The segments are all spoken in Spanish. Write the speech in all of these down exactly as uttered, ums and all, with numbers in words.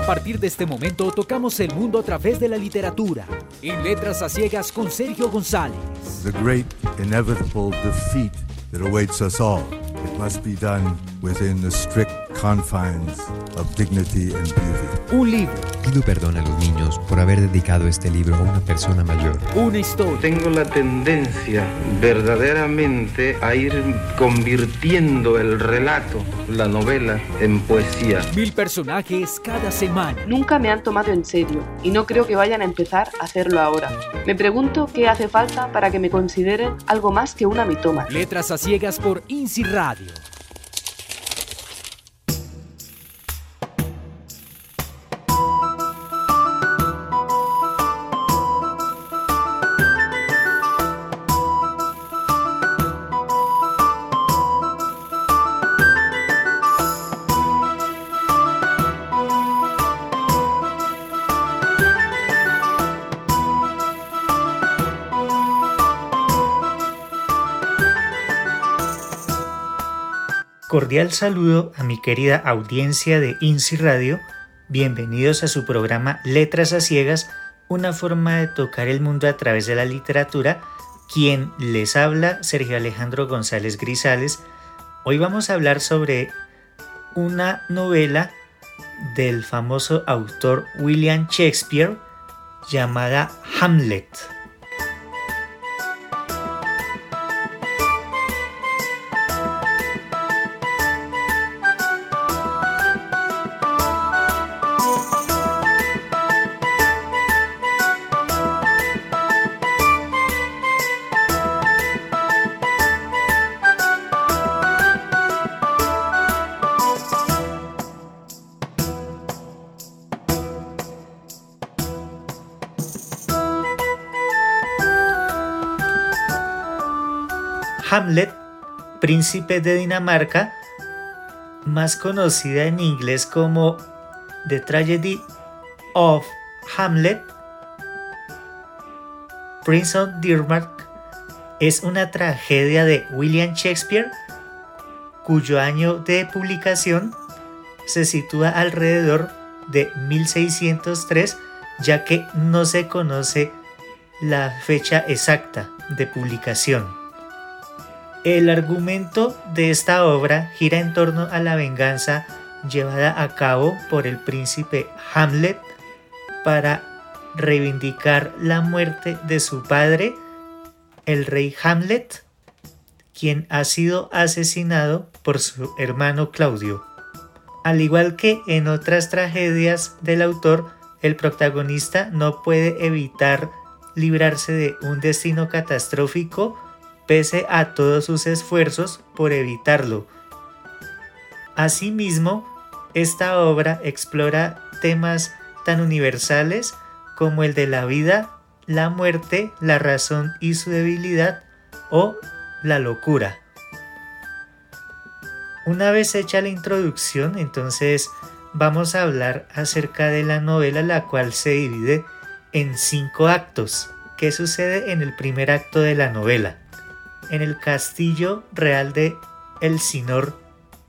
partir de este momento tocamos el mundo a través de la literatura. En Letras a Ciegas con Sergio González. The great inevitable defeat that awaits us all. It must be done within the strict confines of dignity and beauty. Un libro. Pido perdón a los niños por haber dedicado este libro a una persona mayor. Una historia. Tengo la tendencia verdaderamente a ir convirtiendo el relato, la novela, en poesía. Mil personajes cada semana. Nunca me han tomado en serio y no creo que vayan a empezar a hacerlo ahora. Me pregunto qué hace falta para que me consideren algo más que una mitómana. Letras a Ciegas por INSI Radio. Cordial saludo a mi querida audiencia de INSI Radio. Bienvenidos a su programa Letras a Ciegas, una forma de tocar el mundo a través de la literatura. Quien les habla, Sergio Alejandro González Grisales. Hoy vamos a hablar sobre una novela del famoso autor William Shakespeare llamada Hamlet. Hamlet, príncipe de Dinamarca, más conocida en inglés como The Tragedy of Hamlet, Prince of Denmark, es una tragedia de William Shakespeare, cuyo año de publicación se sitúa alrededor de mil seiscientos tres, ya que no se conoce la fecha exacta de publicación. El argumento de esta obra gira en torno a la venganza llevada a cabo por el príncipe Hamlet para reivindicar la muerte de su padre, el rey Hamlet, quien ha sido asesinado por su hermano Claudio. Al igual que en otras tragedias del autor, el protagonista no puede evitar librarse de un destino catastrófico pese a todos sus esfuerzos por evitarlo. Asimismo, esta obra explora temas tan universales como el de la vida, la muerte, la razón y su debilidad, o la locura. Una vez hecha la introducción, entonces vamos a hablar acerca de la novela, la cual se divide en cinco actos. ¿Qué sucede en el primer acto de la novela? En el castillo real de Elsinor,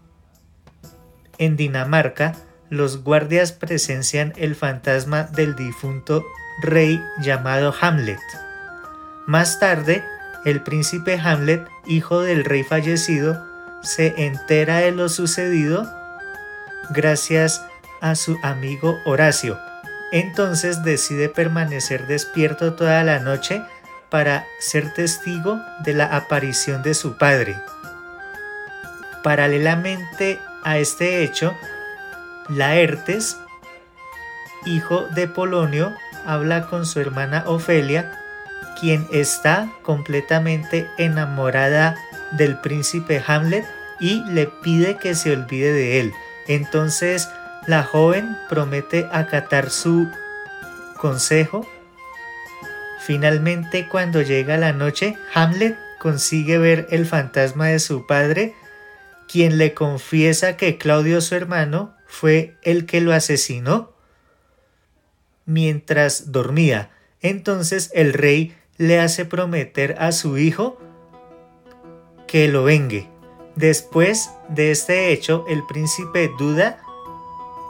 en Dinamarca, los guardias presencian el fantasma del difunto rey llamado Hamlet. Más tarde, el príncipe Hamlet, hijo del rey fallecido, se entera de lo sucedido gracias a su amigo Horacio. Entonces decide permanecer despierto toda la noche para ser testigo de la aparición de su padre. Paralelamente a este hecho, Laertes, hijo de Polonio, habla con su hermana Ofelia, quien está completamente enamorada del príncipe Hamlet y le pide que se olvide de él. Entonces la joven promete acatar su consejo. Finalmente, cuando llega la noche, Hamlet consigue ver el fantasma de su padre, quien le confiesa que Claudio, su hermano, fue el que lo asesinó mientras dormía. Entonces el rey le hace prometer a su hijo que lo vengue. Después de este hecho, el príncipe duda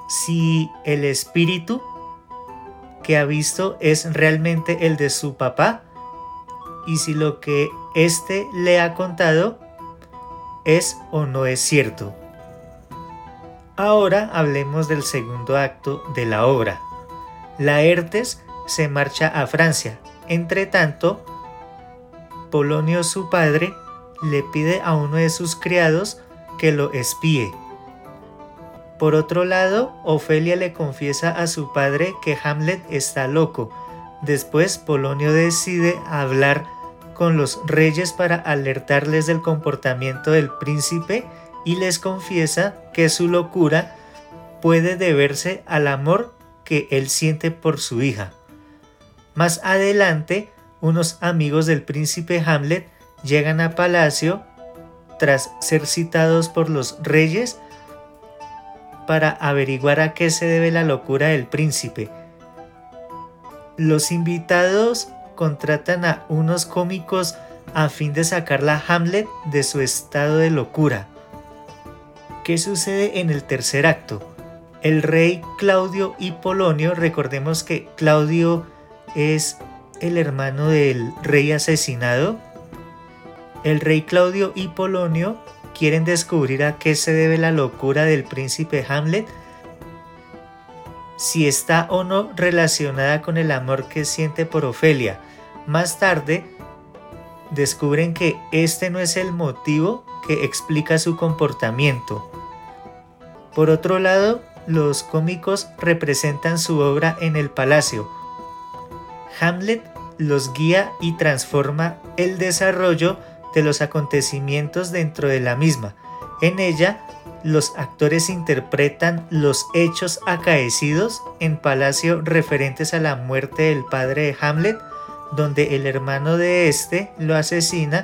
si el espíritu que ha visto es realmente el de su papá y si lo que éste le ha contado es o no es cierto. Ahora hablemos del segundo acto de la obra. Laertes se marcha a Francia. Entre tanto, Polonio, su padre, le pide a uno de sus criados que lo espíe. Por otro lado, Ofelia le confiesa a su padre que Hamlet está loco. Después, Polonio decide hablar con los reyes para alertarles del comportamiento del príncipe y les confiesa que su locura puede deberse al amor que él siente por su hija. Más adelante, unos amigos del príncipe Hamlet llegan a palacio tras ser citados por los reyes para averiguar a qué se debe la locura del príncipe. Los invitados contratan a unos cómicos a fin de sacarla a Hamlet de su estado de locura. ¿Qué sucede en el tercer acto? El rey Claudio y Polonio, recordemos que Claudio es el hermano del rey asesinado. El rey Claudio y Polonio quieren descubrir a qué se debe la locura del príncipe Hamlet, si está o no relacionada con el amor que siente por Ofelia. Más tarde, descubren que este no es el motivo que explica su comportamiento. Por otro lado, los cómicos representan su obra en el palacio. Hamlet los guía y transforma el desarrollo de los acontecimientos dentro de la misma. En ella, los actores interpretan los hechos acaecidos en palacio referentes a la muerte del padre de Hamlet, donde el hermano de este lo asesina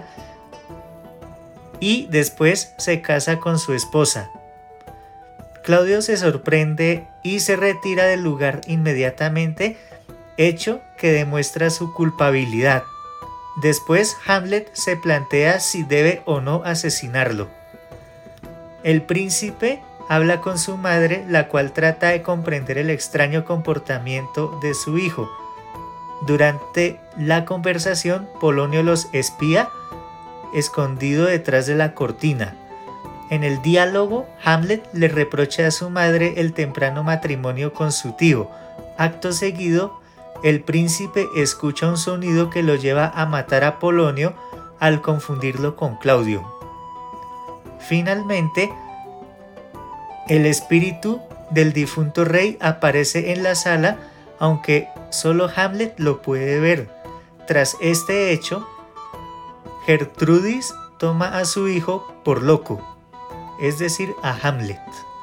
y después se casa con su esposa. Claudio se sorprende y se retira del lugar inmediatamente, hecho que demuestra su culpabilidad. Después Hamlet se plantea si debe o no asesinarlo. El príncipe habla con su madre, la cual trata de comprender el extraño comportamiento de su hijo. Durante la conversación, Polonio los espía escondido detrás de la cortina. En el diálogo, Hamlet le reprocha a su madre el temprano matrimonio con su tío. Acto seguido, el príncipe escucha un sonido que lo lleva a matar a Polonio al confundirlo con Claudio. Finalmente, el espíritu del difunto rey aparece en la sala, aunque solo Hamlet lo puede ver. Tras este hecho, Gertrudis toma a su hijo por loco, es decir, a Hamlet.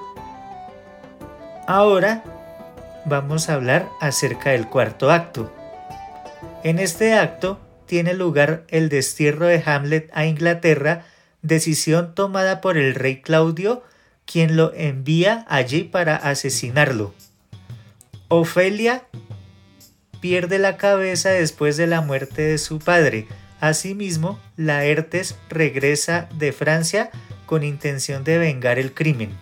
Ahora vamos a hablar acerca del cuarto acto. En este acto tiene lugar el destierro de Hamlet a Inglaterra, decisión tomada por el rey Claudio, quien lo envía allí para asesinarlo. Ofelia pierde la cabeza después de la muerte de su padre. Asimismo, Laertes regresa de Francia con intención de vengar el crimen.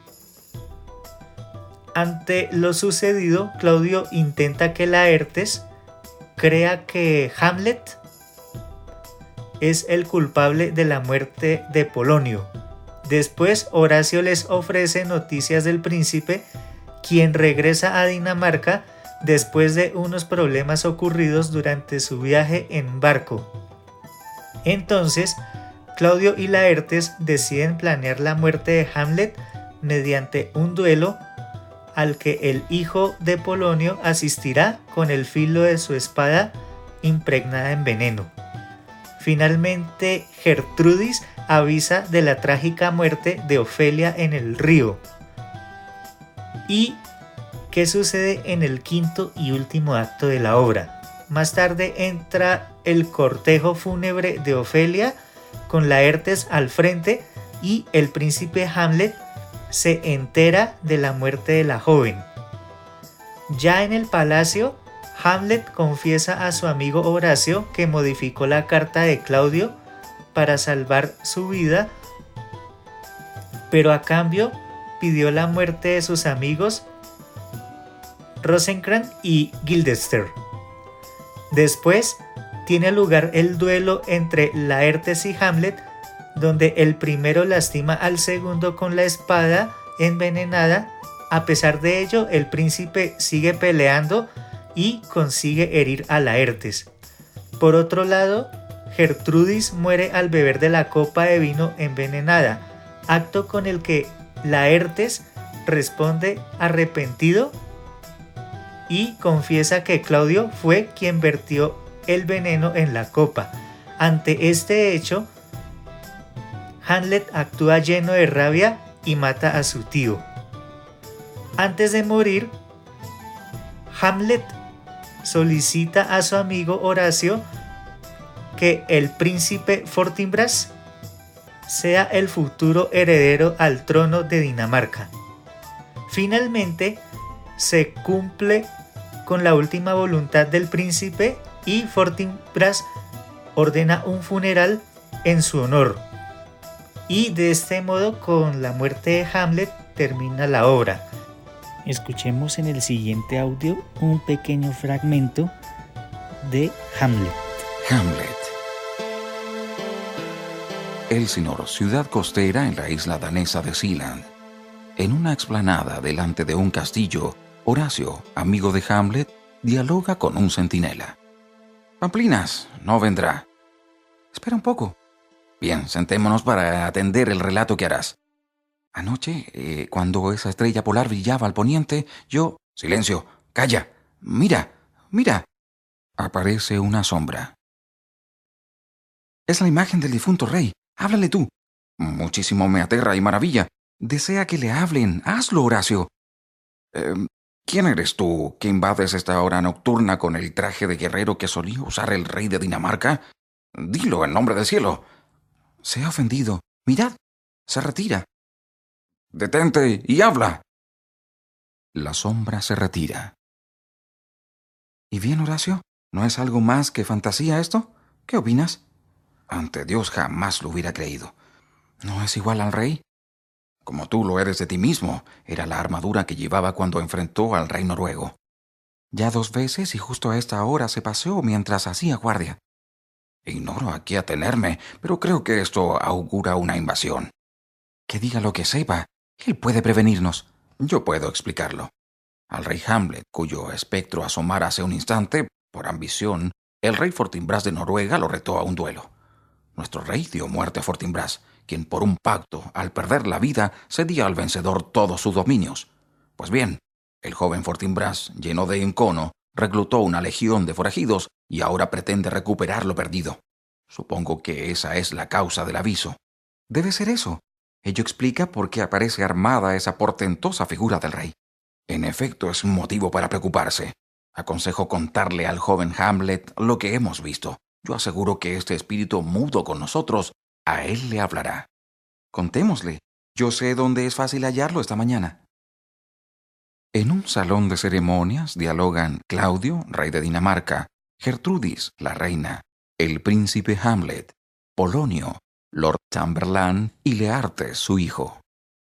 Ante lo sucedido, Claudio intenta que Laertes crea que Hamlet es el culpable de la muerte de Polonio. Después, Horacio les ofrece noticias del príncipe, quien regresa a Dinamarca después de unos problemas ocurridos durante su viaje en barco. Entonces, Claudio y Laertes deciden planear la muerte de Hamlet mediante un duelo al que el hijo de Polonio asistirá con el filo de su espada impregnada en veneno. Finalmente, Gertrudis avisa de la trágica muerte de Ofelia en el río. ¿Y qué sucede en el quinto y último acto de la obra? Más tarde entra el cortejo fúnebre de Ofelia con Laertes al frente y el príncipe Hamlet se entera de la muerte de la joven. Ya en el palacio, Hamlet confiesa a su amigo Horacio que modificó la carta de Claudio para salvar su vida, pero a cambio pidió la muerte de sus amigos Rosencrantz y Guildenstern. Después tiene lugar el duelo entre Laertes y Hamlet, donde el primero lastima al segundo con la espada envenenada. A pesar de ello, el príncipe sigue peleando y consigue herir a Laertes. Por otro lado, Gertrudis muere al beber de la copa de vino envenenada, acto con el que Laertes responde arrepentido y confiesa que Claudio fue quien vertió el veneno en la copa. Ante este hecho, Hamlet actúa lleno de rabia y mata a su tío. Antes de morir, Hamlet solicita a su amigo Horacio que el príncipe Fortinbras sea el futuro heredero al trono de Dinamarca. Finalmente, se cumple con la última voluntad del príncipe y Fortinbras ordena un funeral en su honor. Y de este modo, con la muerte de Hamlet, termina la obra. Escuchemos en el siguiente audio un pequeño fragmento de Hamlet. Hamlet. Elsinor, ciudad costera en la isla danesa de Sealand. En una explanada delante de un castillo, Horacio, amigo de Hamlet, dialoga con un centinela. Pamplinas, no vendrá. Espera un poco. Bien, sentémonos para atender el relato que harás. Anoche, eh, cuando esa estrella polar brillaba al poniente, yo... Silencio, calla, mira, mira. Aparece una sombra. Es la imagen del difunto rey. Háblale tú. Muchísimo me aterra y maravilla. Desea que le hablen. Hazlo, Horacio. Eh, ¿Quién eres tú que invades esta hora nocturna con el traje de guerrero que solía usar el rey de Dinamarca? Dilo en nombre del cielo. Se ha ofendido. Mirad, se retira. Detente y habla. La sombra se retira. ¿Y bien, Horacio? ¿No es algo más que fantasía esto? ¿Qué opinas? Ante Dios jamás lo hubiera creído. ¿No es igual al rey? Como tú lo eres de ti mismo, era la armadura que llevaba cuando enfrentó al rey noruego. Ya dos veces y justo a esta hora se paseó mientras hacía guardia. Ignoro a qué atenerme, pero creo que esto augura una invasión. Que diga lo que sepa, él puede prevenirnos. Yo puedo explicarlo. Al rey Hamlet, cuyo espectro asomara hace un instante, por ambición, el rey Fortinbras de Noruega lo retó a un duelo. Nuestro rey dio muerte a Fortinbras, quien por un pacto, al perder la vida, cedía al vencedor todos sus dominios. Pues bien, el joven Fortinbras, lleno de encono, reclutó una legión de forajidos y ahora pretende recuperar lo perdido. Supongo que esa es la causa del aviso. Debe ser eso. Ello explica por qué aparece armada esa portentosa figura del rey. En efecto, es un motivo para preocuparse. Aconsejo contarle al joven Hamlet lo que hemos visto. Yo aseguro que este espíritu mudo con nosotros, a él le hablará. Contémosle. Yo sé dónde es fácil hallarlo esta mañana. En un salón de ceremonias dialogan Claudio, rey de Dinamarca, Gertrudis, la reina, el príncipe Hamlet, Polonio, Lord Chamberlain y Leartes, su hijo.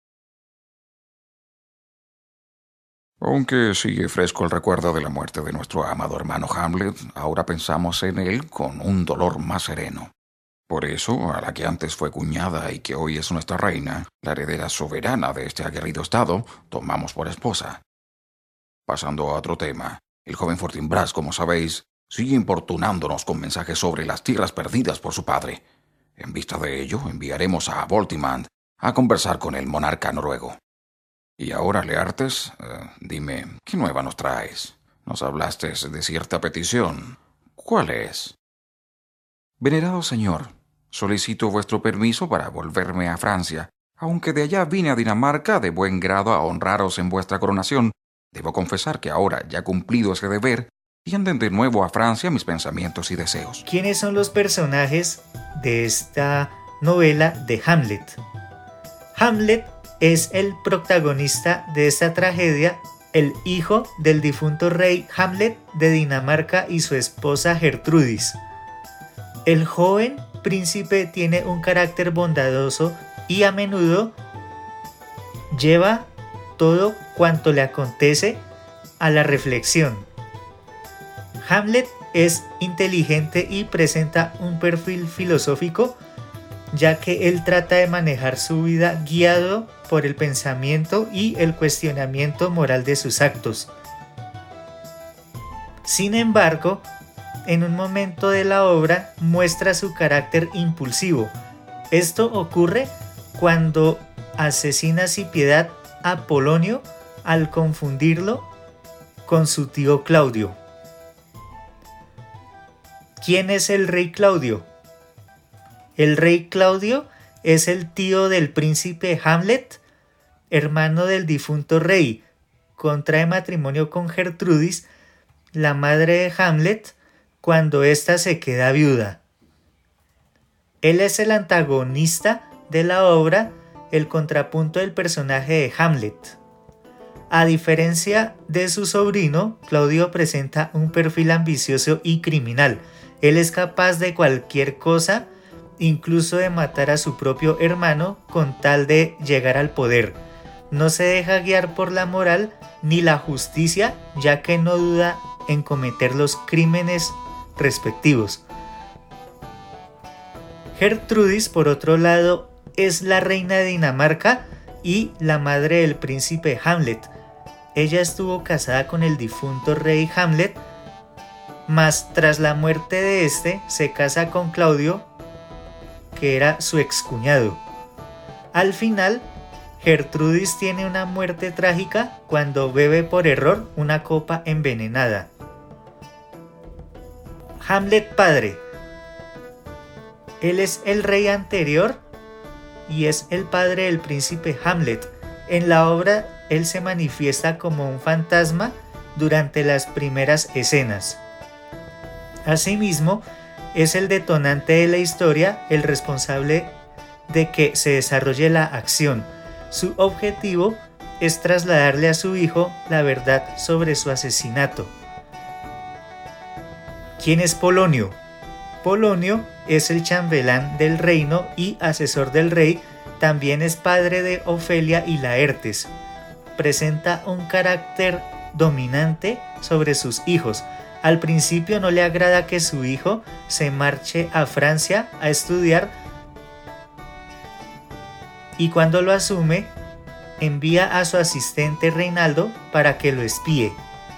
Aunque sigue fresco el recuerdo de la muerte de nuestro amado hermano Hamlet, ahora pensamos en él con un dolor más sereno. Por eso, a la que antes fue cuñada y que hoy es nuestra reina, la heredera soberana de este aguerrido estado, tomamos por esposa. Pasando a otro tema, el joven Fortinbras, como sabéis, sigue importunándonos con mensajes sobre las tierras perdidas por su padre. En vista de ello, enviaremos a Voltimand a conversar con el monarca noruego. Y ahora, Leartes, eh, dime, ¿qué nueva nos traes? Nos hablaste de cierta petición. ¿Cuál es? Venerado señor, solicito vuestro permiso para volverme a Francia. Aunque de allá vine a Dinamarca de buen grado a honraros en vuestra coronación, debo confesar que ahora, ya cumplido ese deber, tienden de nuevo a Francia mis pensamientos y deseos. ¿Quiénes son los personajes de esta novela de Hamlet? Hamlet es el protagonista de esta tragedia, el hijo del difunto rey Hamlet de Dinamarca y su esposa Gertrudis. El joven príncipe tiene un carácter bondadoso y a menudo lleva todo cuanto le acontece a la reflexión. Hamlet es inteligente y presenta un perfil filosófico, ya que él trata de manejar su vida guiado por el pensamiento y el cuestionamiento moral de sus actos. Sin embargo, en un momento de la obra muestra su carácter impulsivo. Esto ocurre cuando asesina sin piedad a Polonio al confundirlo con su tío Claudio. ¿Quién es el rey Claudio? El rey Claudio es el tío del príncipe Hamlet, hermano del difunto rey. Contrae matrimonio con Gertrudis, la madre de Hamlet, cuando ésta se queda viuda. Él es el antagonista de la obra, el contrapunto del personaje de Hamlet. A diferencia de su sobrino, Claudio presenta un perfil ambicioso y criminal. Él es capaz de cualquier cosa, incluso de matar a su propio hermano con tal de llegar al poder. No se deja guiar por la moral ni la justicia, ya que no duda en cometer los crímenes respectivos. Gertrudis, por otro lado, es la reina de Dinamarca y la madre del príncipe Hamlet. Ella estuvo casada con el difunto rey Hamlet, mas tras la muerte de este se casa con Claudio, que era su excuñado. Al final, Gertrudis tiene una muerte trágica cuando bebe por error una copa envenenada. Hamlet padre. Él es el rey anterior y es el padre del príncipe Hamlet. En la obra, él se manifiesta como un fantasma durante las primeras escenas. Asimismo, es el detonante de la historia, el responsable de que se desarrolle la acción. Su objetivo es trasladarle a su hijo la verdad sobre su asesinato. ¿Quién es Polonio? Polonio es el chambelán del reino y asesor del rey, también es padre de Ofelia y Laertes. Presenta un carácter dominante sobre sus hijos. Al principio no le agrada que su hijo se marche a Francia a estudiar y cuando lo asume, envía a su asistente Reinaldo para que lo espíe.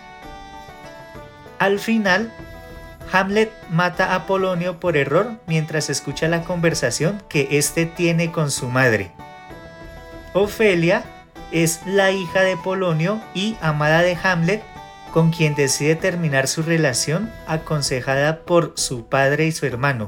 Al final, Hamlet mata a Polonio por error mientras escucha la conversación que éste tiene con su madre. Ofelia es la hija de Polonio y amada de Hamlet, con quien decide terminar su relación aconsejada por su padre y su hermano.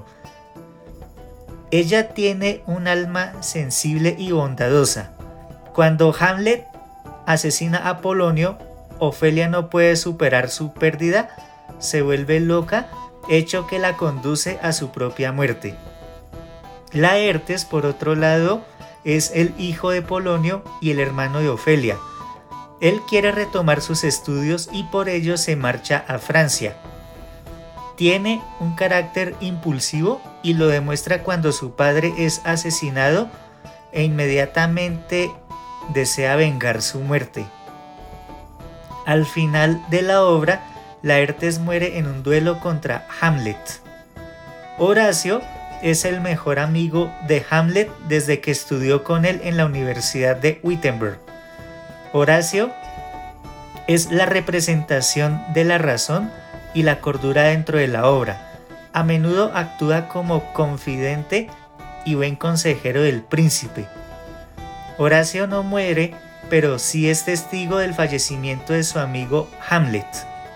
Ella tiene un alma sensible y bondadosa. Cuando Hamlet asesina a Polonio, Ofelia no puede superar su pérdida, se vuelve loca, hecho que la conduce a su propia muerte. Laertes, por otro lado, es el hijo de Polonio y el hermano de Ofelia. Él quiere retomar sus estudios y por ello se marcha a Francia. Tiene un carácter impulsivo y lo demuestra cuando su padre es asesinado e inmediatamente desea vengar su muerte. Al final de la obra, Laertes muere en un duelo contra Hamlet. Horacio es el mejor amigo de Hamlet desde que estudió con él en la Universidad de Wittenberg. Horacio es la representación de la razón y la cordura dentro de la obra. A menudo actúa como confidente y buen consejero del príncipe. Horacio no muere, pero sí es testigo del fallecimiento de su amigo Hamlet.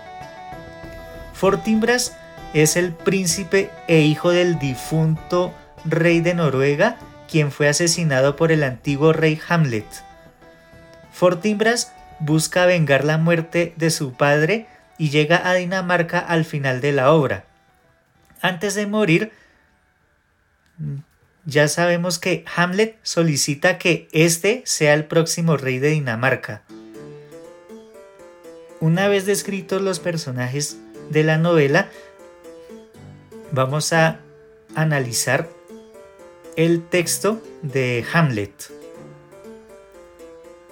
Fortinbras es el príncipe e hijo del difunto rey de Noruega, quien fue asesinado por el antiguo rey Hamlet. Fortinbras busca vengar la muerte de su padre y llega a Dinamarca al final de la obra. Antes de morir, ya sabemos que Hamlet solicita que éste sea el próximo rey de Dinamarca. Una vez descritos los personajes de la novela, vamos a analizar el texto de Hamlet.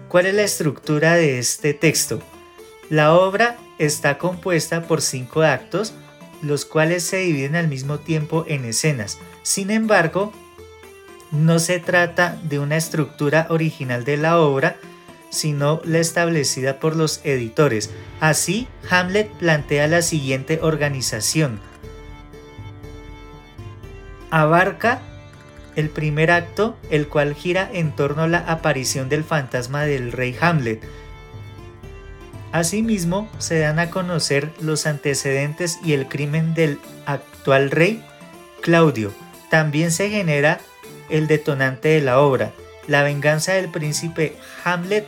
¿Cuál es la estructura de este texto? La obra está compuesta por cinco actos, los cuales se dividen al mismo tiempo en escenas. Sin embargo, no se trata de una estructura original de la obra, sino la establecida por los editores. Así, Hamlet plantea la siguiente organización. Abarca el primer acto, el cual gira en torno a la aparición del fantasma del rey Hamlet. Asimismo, se dan a conocer los antecedentes y el crimen del actual rey Claudio. También se genera el detonante de la obra, la venganza del príncipe Hamlet.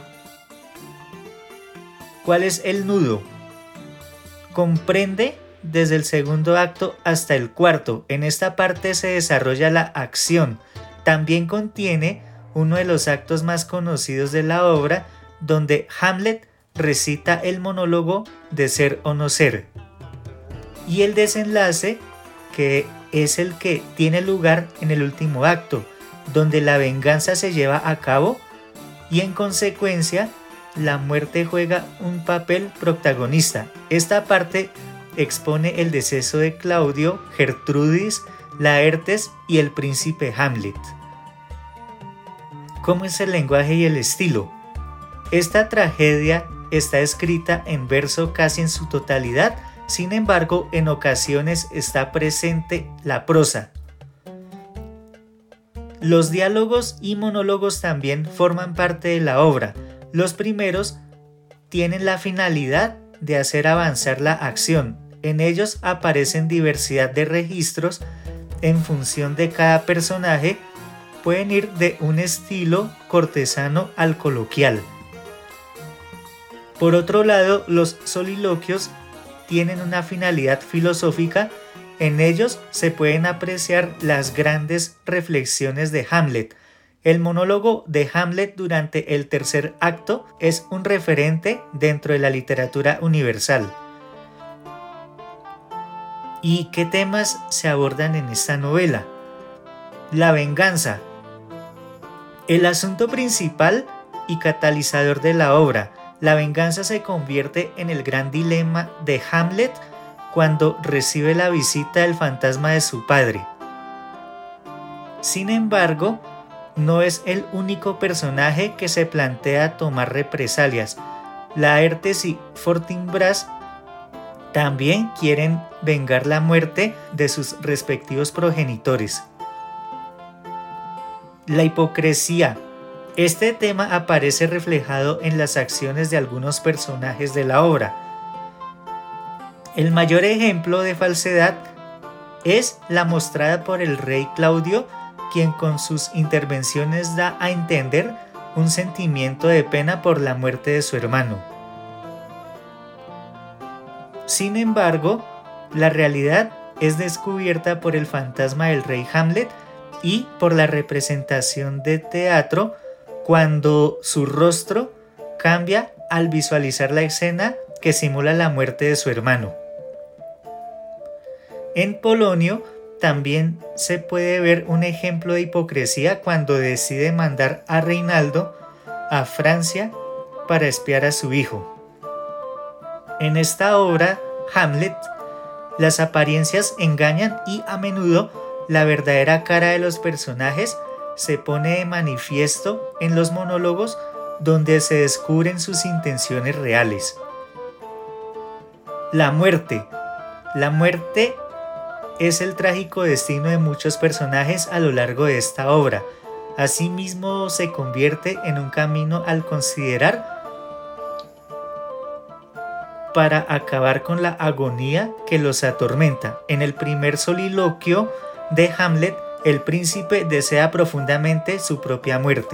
¿Cuál es el nudo? Comprende desde el segundo acto hasta el cuarto. En esta parte se desarrolla la acción. También contiene uno de los actos más conocidos de la obra, donde Hamlet recita el monólogo de ser o no ser. Y el desenlace, que es el que tiene lugar en el último acto, donde la venganza se lleva a cabo y en consecuencia la muerte juega un papel protagonista. Esta parte expone el deceso de Claudio, Gertrudis, Laertes y el príncipe Hamlet. ¿Cómo es el lenguaje y el estilo? Esta tragedia está escrita en verso casi en su totalidad, sin embargo, en ocasiones está presente la prosa. Los diálogos y monólogos también forman parte de la obra. Los primeros tienen la finalidad de hacer avanzar la acción. En ellos aparecen diversidad de registros en función de cada personaje. Pueden ir de un estilo cortesano al coloquial. Por otro lado, los soliloquios tienen una finalidad filosófica. En ellos se pueden apreciar las grandes reflexiones de Hamlet. El monólogo de Hamlet durante el tercer acto es un referente dentro de la literatura universal. ¿Y qué temas se abordan en esta novela? La venganza. El asunto principal y catalizador de la obra. La venganza se convierte en el gran dilema de Hamlet cuando recibe la visita del fantasma de su padre. Sin embargo, no es el único personaje que se plantea tomar represalias. Laertes y Fortinbras también quieren vengar la muerte de sus respectivos progenitores. La hipocresía. Este tema aparece reflejado en las acciones de algunos personajes de la obra. El mayor ejemplo de falsedad es la mostrada por el rey Claudio, quien con sus intervenciones da a entender un sentimiento de pena por la muerte de su hermano. Sin embargo, la realidad es descubierta por el fantasma del rey Hamlet y por la representación de teatro cuando su rostro cambia al visualizar la escena que simula la muerte de su hermano. En Polonio también se puede ver un ejemplo de hipocresía cuando decide mandar a Reinaldo a Francia para espiar a su hijo. En esta obra, Hamlet, las apariencias engañan y a menudo la verdadera cara de los personajes se pone de manifiesto en los monólogos donde se descubren sus intenciones reales. La muerte. La muerte es el trágico destino de muchos personajes a lo largo de esta obra. Asimismo, se convierte en un camino al considerar para acabar con la agonía que los atormenta. En el primer soliloquio de Hamlet, el príncipe desea profundamente su propia muerte.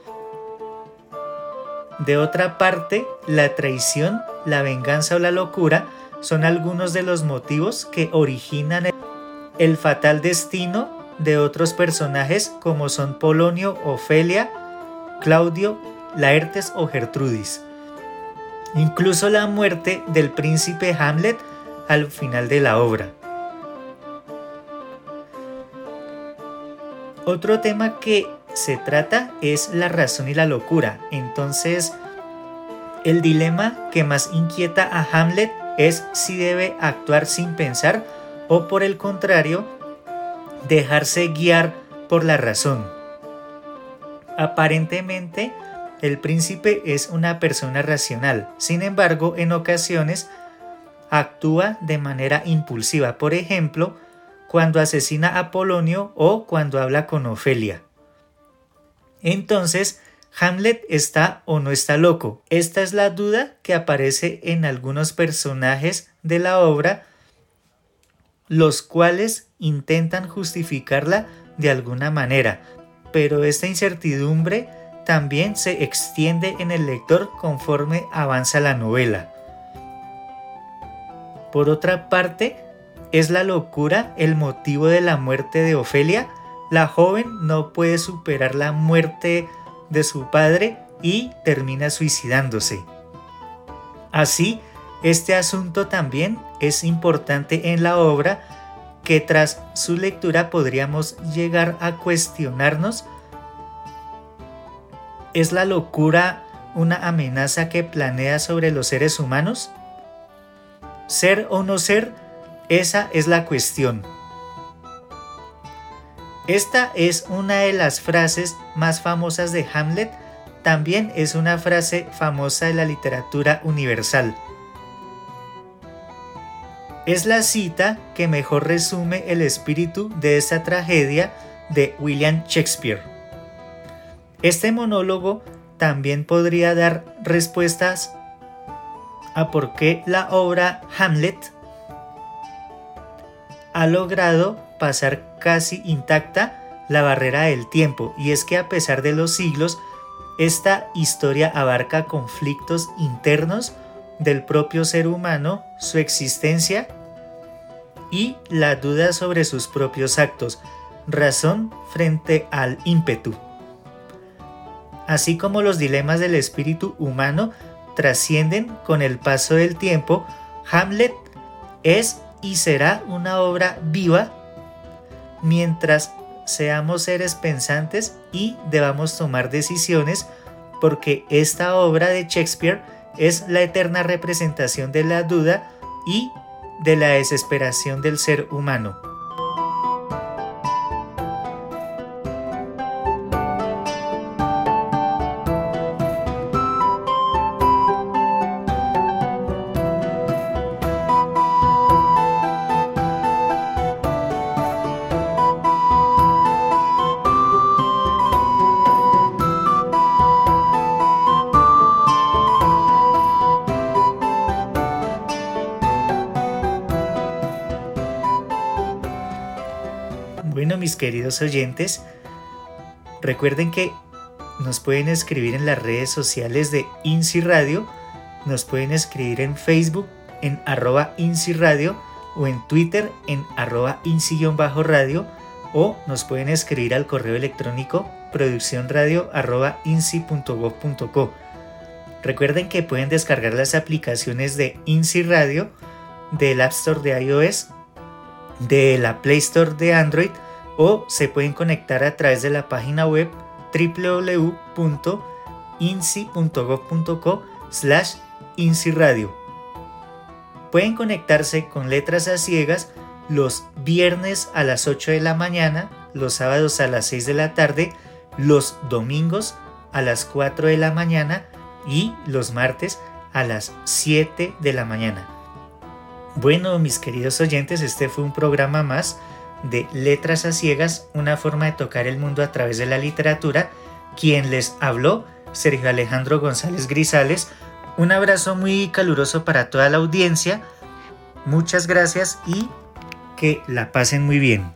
De otra parte, la traición, la venganza o la locura son algunos de los motivos que originan el, el fatal destino de otros personajes como son Polonio, Ofelia, Claudio, Laertes o Gertrudis. Incluso la muerte del príncipe Hamlet al final de la obra. Otro tema que se trata es la razón y la locura. Entonces, el dilema que más inquieta a Hamlet es si debe actuar sin pensar o, por el contrario, dejarse guiar por la razón. Aparentemente, el príncipe es una persona racional. Sin embargo, en ocasiones actúa de manera impulsiva. Por ejemplo, cuando asesina a Polonio o cuando habla con Ofelia. Entonces, ¿Hamlet está o no está loco? Esta es la duda que aparece en algunos personajes de la obra, los cuales intentan justificarla de alguna manera, pero esta incertidumbre también se extiende en el lector conforme avanza la novela. Por otra parte, ¿es la locura el motivo de la muerte de Ofelia? La joven no puede superar la muerte de su padre y termina suicidándose. Así, este asunto también es importante en la obra, que tras su lectura podríamos llegar a cuestionarnos: ¿es la locura una amenaza que planea sobre los seres humanos? ¿Ser o no ser? Esa es la cuestión. Esta es una de las frases más famosas de Hamlet. También es una frase famosa de la literatura universal. Es la cita que mejor resume el espíritu de esta tragedia de William Shakespeare. Este monólogo también podría dar respuestas a por qué la obra Hamlet ha logrado pasar casi intacta la barrera del tiempo, y es que a pesar de los siglos, esta historia abarca conflictos internos del propio ser humano, su existencia y la duda sobre sus propios actos, razón frente al ímpetu. Así como los dilemas del espíritu humano trascienden con el paso del tiempo, Hamlet es y será una obra viva mientras seamos seres pensantes y debamos tomar decisiones, porque esta obra de Shakespeare es la eterna representación de la duda y de la desesperación del ser humano. Bueno, mis queridos oyentes, recuerden que nos pueden escribir en las redes sociales de INSI Radio, nos pueden escribir en Facebook en arroba INSI Radio o en Twitter en arroba INSI-radio, o nos pueden escribir al correo electrónico produccionradio arroba insi punto gob punto co. Recuerden que pueden descargar las aplicaciones de INSI Radio del App Store de iOS, de la Play Store de Android, o se pueden conectar a través de la página web doble u doble u doble u punto insi punto gob punto co slash insiradio. Pueden conectarse con Letras a Ciegas los viernes a las ocho de la mañana, los sábados a las seis de la tarde, los domingos a las cuatro de la mañana y los martes a las siete de la mañana. Bueno, mis queridos oyentes, este fue un programa más de Letras a Ciegas, una forma de tocar el mundo a través de la literatura. Quien les habló, Sergio Alejandro González Grisales. Un abrazo muy caluroso para toda la audiencia. Muchas gracias y que la pasen muy bien.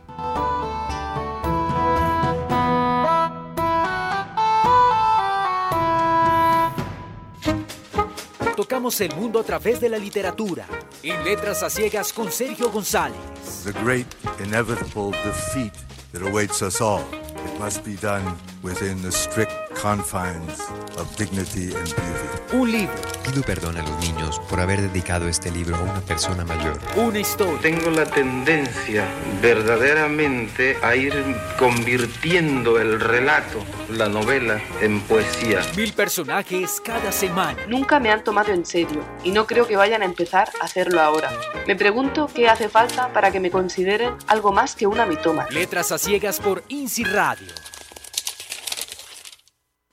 Tocamos el mundo a través de la literatura. En Letras a Ciegas con Sergio González. The great inevitable defeat that awaits us all. It must be done within the strict confines of dignity and beauty. Un libro, Pido perdón a los niños por haber dedicado este libro a una persona mayor. una historia, Tengo la tendencia verdaderamente a ir convirtiendo el relato, la novela, en poesía. mil personajes cada semana. Nunca me han tomado en serio y no creo que vayan a empezar a hacerlo ahora. Me pregunto qué hace falta para que me consideren algo más que una mitómana. Letras a ciegas por INSI Radio.